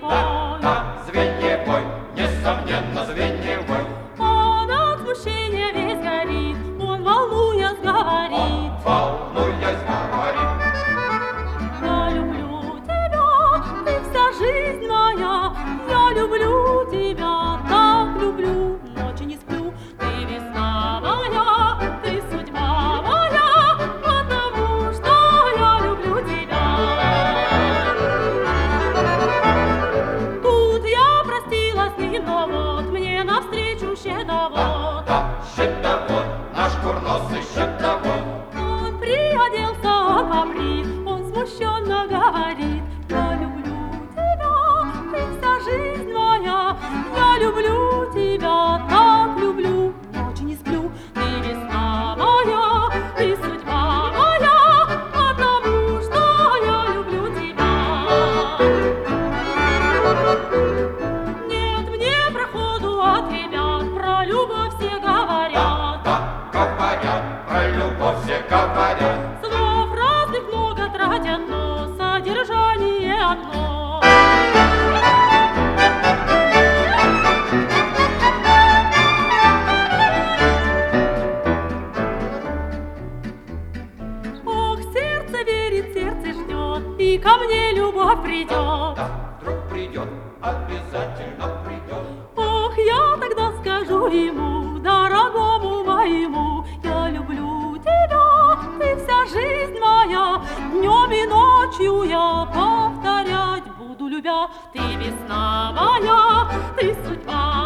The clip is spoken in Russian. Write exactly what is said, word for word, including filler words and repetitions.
звеньевой. Да, звеньевой, несомненно, звеньевой. Он от смущения весь горит, он, волнуясь, говорит. Волнуясь, говорит. Я люблю тебя, ты вся жизнь моя. Я люблю тебя, так люблю, ночи не сплю. Ты весна моя, ты судьба моя, потому что я люблю тебя. Тут я простилась с ним, но вот мне навстречу щедовод. Да, щедовод, наш курносый щедовод. Он приоделся, он побрит, он смущенно говорит. Я люблю тебя, ты вся жизнь моя. Я люблю тебя, так люблю, ночи не сплю. Ты весна моя, ты судьба моя, потому что я люблю тебя. Нет мне проходу от ребят, про любовь все говорят. Да, говорят, про любовь все говорят. Слов разных много тратят, но содержание одно. Ох, сердце верит, сердце ждет, и ко мне любовь придет. Да, вдруг придет, обязательно придет. Ох, я тогда скажу ему, дорогому моему, я люблю тебя, ты вся жизнь моя. Днем и ночью я повторять буду, любя. Ты весна моя, ты судьба